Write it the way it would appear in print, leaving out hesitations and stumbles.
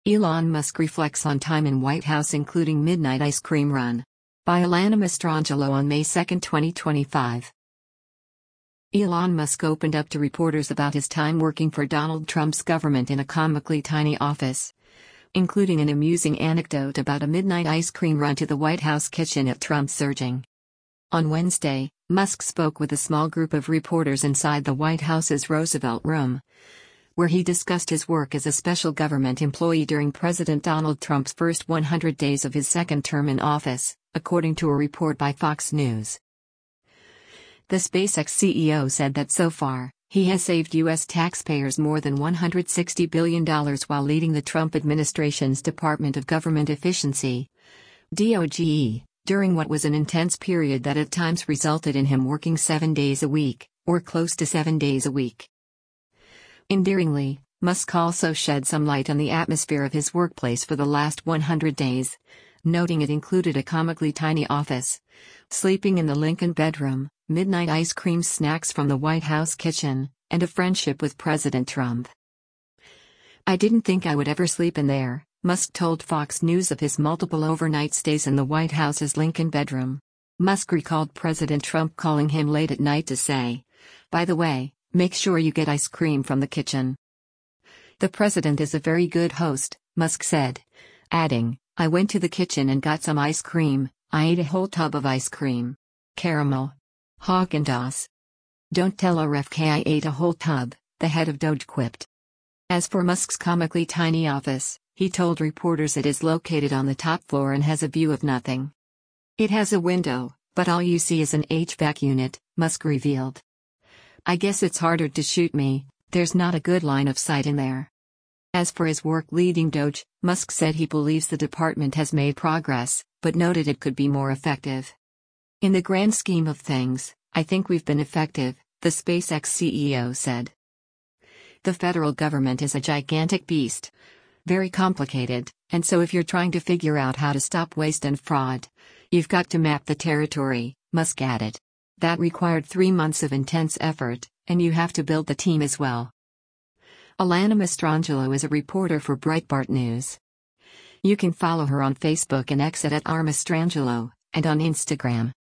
Elon Musk reflects on time in White House including midnight ice cream run. By Alana Mastrangelo on May 2, 2025. Elon Musk opened up to reporters about his time working for Donald Trump's government in a comically tiny office, including an amusing anecdote about a midnight ice cream run to the White House kitchen at Trump's urging. On Wednesday, Musk spoke with a small group of reporters inside the White House's Roosevelt Room, where he discussed his work as a special government employee during President Donald Trump's first 100 days of his second term in office, according to a report by Fox News. The SpaceX CEO said that so far, he has saved U.S. taxpayers more than $160 billion while leading the Trump administration's Department of Government Efficiency, DOGE, during what was an intense period that at times resulted in him working 7 days a week, or close to 7 days a week. Endearingly, Musk also shed some light on the atmosphere of his workplace for the last 100 days, noting it included a comically tiny office, sleeping in the Lincoln bedroom, midnight ice cream snacks from the White House kitchen, and a friendship with President Trump. "I didn't think I would ever sleep in there," Musk told Fox News of his multiple overnight stays in the White House's Lincoln bedroom. Musk recalled President Trump calling him late at night to say, "By the way, make sure you get ice cream from the kitchen." "The president is a very good host," Musk said, adding, "I went to the kitchen and got some ice cream. I ate a whole tub of ice cream. Caramel. Haagen-Dazs. Don't tell RFK I ate a whole tub," the head of DOGE quipped. As for Musk's comically tiny office, he told reporters it is located on the top floor and has a view of nothing. "It has a window, but all you see is an HVAC unit," Musk revealed. "I guess it's harder to shoot me, there's not a good line of sight in there." As for his work leading DOGE, Musk said he believes the department has made progress, but noted it could be more effective. "In the grand scheme of things, I think we've been effective," the SpaceX CEO said. "The federal government is a gigantic beast. Very complicated, and so if you're trying to figure out how to stop waste and fraud, you've got to map the territory," Musk added. "That required 3 months of intense effort, and you have to build the team as well." Alana Mastrangelo is a reporter for Breitbart News. You can follow her on Facebook and X at @rmastrangelo, and on Instagram.